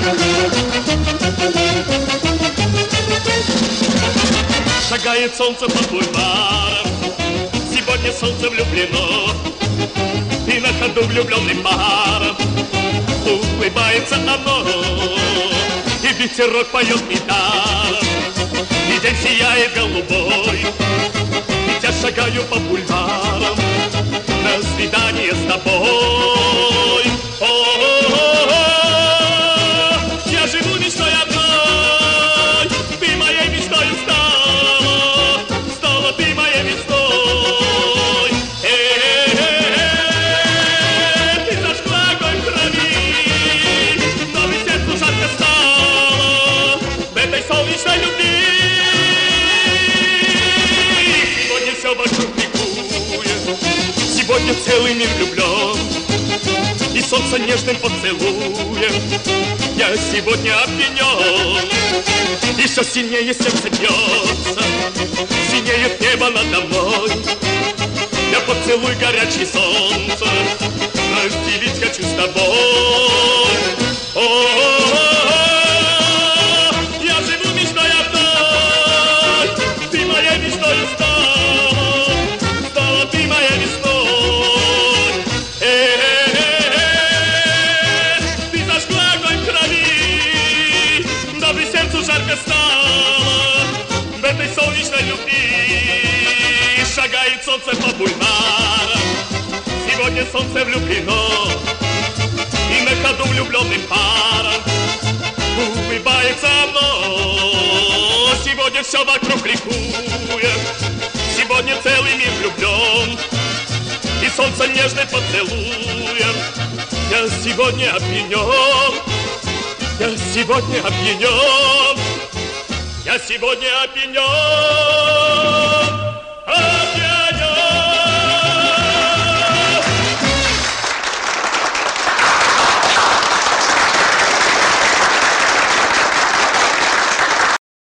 Шагает солнце по бульварам, сегодня солнце влюблено, и на ходу влюбленным парам улыбается оно, и ветерок поет недаром, и день сияет голубой, ведь я шагаю по бульварам на свидание с тобой. Я живу мечтой одной, ты моей мечтою стала, стала ты моей мечтой. Ты зажгла огонь в крови, но и сердцу жарко стало в этой солнечной любви. Сегодня все вокруг ликует, сегодня целый мир влюблен, и солнце нежным поцелуем я сегодня опьянен. Еще сильнее сердце бьется, синеет небо надо мной. Я поцелуй горячий солнце разделить хочу с тобой. Я живу мечтой одной, ты моей мечтою стала, стала ты моей весной. Ты зажгла огонь в крови, дабы сердцу жарко стало в этой солнечной любви. Шагает солнце по бульварам, сегодня солнце влюблено, и на ходу влюбленным парам улыбается оно. Сегодня все вокруг ликует, сегодня целый мир влюблен, и солнце нежный поцелуем я сегодня опьянен. Я сегодня опьянен, я сегодня опьянен.